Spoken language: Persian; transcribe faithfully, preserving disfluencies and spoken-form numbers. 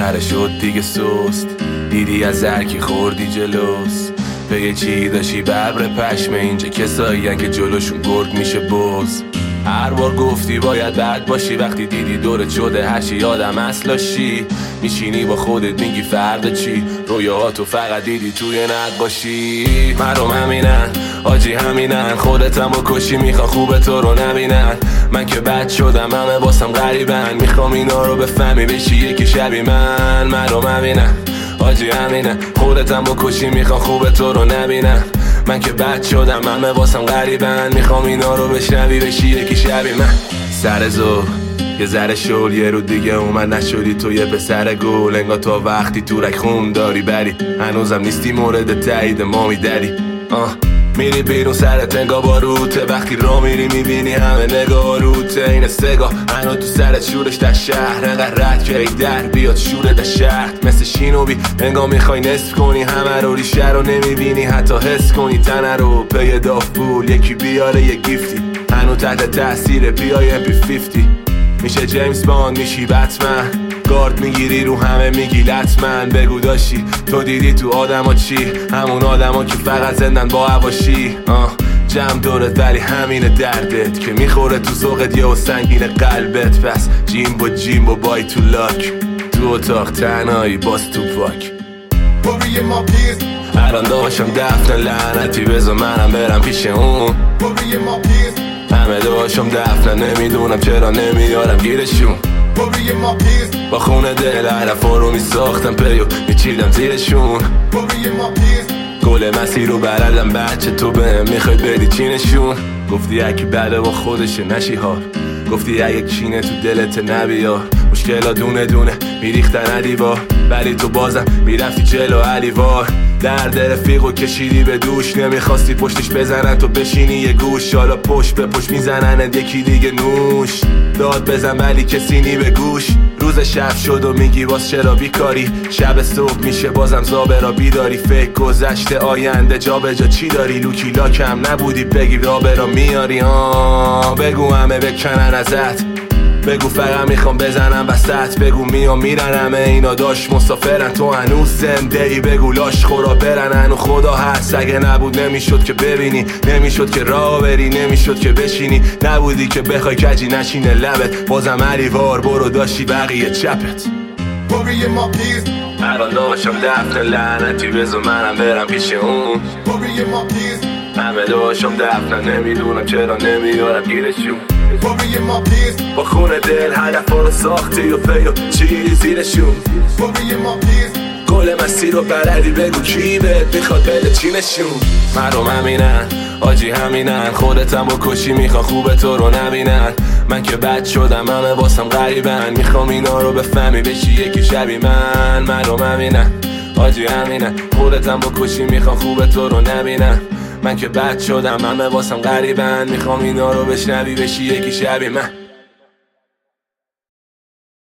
بالاخره شد دیگه سست. دیدی از هرکی خوردی جلوس، به چی داشتی ببر پشمه. اینجا کسایین که جلوشون گرگ میشه بز. هر بار گفتی باید بد باشی، وقتی دیدی دورت شده هرچی یادم اصلاشی. میشینی با خودت میگی فردا چی، رویاهاتو فقط دیدی توی نقاشی. مردم همینن آجی همینن، خودتم با کشی میخوان خوب تو رو نبینن. من که بد شدم همه باسم غریبن، میخوام اینا رو بفهمی بشی یکی شبی من. مردم همینن آجی همینن، خودتم با کشی میخوان خوب تو رو نبینن. من که بد شدم همه واسم غریبن، میخوام اینا رو بشنوی بشی یکی شبی من. سر زور یه ذره شل، یه رو دیگه اومد نشدی تو یه پسر گل. انگار تو وقتی تو رک خون داری بری، هنوزم نیستی مورد تایید مامی دری. آه میری بیرون سرت انگار باروته، وقتی را میری میبینی همه نگاه روته. این سگاه هنو تو سرت شورش در شهر، انقدر رد که ای در بیاد شوره در شهر. مثل شینوبی انگار میخوای نصف کنی همه رو، ریشه رو نمیبینی حتی حس کنی تنه رو. پی داف پول یکی بیاره یه گیفتی، هنو تحت تاثیر بیای ام پی پنجاه. میشه جیمز باند میشی بتمن، گارد میگیری رو همه میگی لطمن. بگو داشتی تو دیدی تو آدم ها چی، همون آدم ها که فقط زندن با هواشی. آه جمع دورت ولی همین دردت که میخوره تو ذوقت یه و سنگین قلبت. پس جیم با جیم با بای تو لاک، تو اتاق تنهایی باز تو پاک. الان داشتم دفن لعنتی، بذار منم برم پیش اون. همه داشتم دفن نمیدونم چرا نمیارم گیرشون. با خونه دل حرفا رو میساختم پیو میچیدم زیرشون. گل مسیر رو بردم بچه تو بهم میخوای بدی چینشون. گفتی اکی بده با خودشه نشی هار، گفتی اگه چینه تو دلت نبیار. مشکلا دونه دونه میریختن دیوار، ولی تو بازم میرفتی جلو علیوار. درد رفیقو کشیدی به دوش، نمیخواستی پشتش بزنن تو بشینی یه گوش. حالا پشت به پشت میزنن یکی دیگه نوش. داد بزن ولی کسی نی به گوش. روز شب شد و میگی باز چرا بیکاری، شب صبح میشه بازم زابه را بیداری. فکر گذشته آینده جا به جا چی داری، لوکی لاکم نبودی بگی رابه را میاری. آه بگو همه بکنن ازت، بگو فقط میخوام بزنم وسط. بگو میام میرن همه اینا داشت مسافرن، تو هنوز زنده ای. بگو لاش خورا برن هنو خدا هست، اگه نبود نمیشد که ببینی، نمیشد که راه بری، نمیشد که بشینی. نبودی که بخوای کجی نشینه لبت، بازم علیوار برو داشتی بقیه چپت. الان داشتم دفن لعنتی، بذار منم برم پیش اون. همه داشتم دفن نمیدونم چرا نمیارم گیرشون. با خونه دل هدفا رو ساختی و پیو چیزی زیرشون. گل مسیر رو بلدی بگو کی بهت میخواد بده چینشون. مردم همینن آجی همینن، خودتم با کشی میخوان خوب تو رو نبینن. من که بد شدم همه واسم غریبن، میخوام اینا رو بفهمی بشی یکی شبی من. مردم همینن آجی همینن، خودتم با کشی میخوان خوب تو رو نبینن. من که بد شدم همه واسم غریبن، میخوام اینا رو بشنوی بشی یکی شبی من.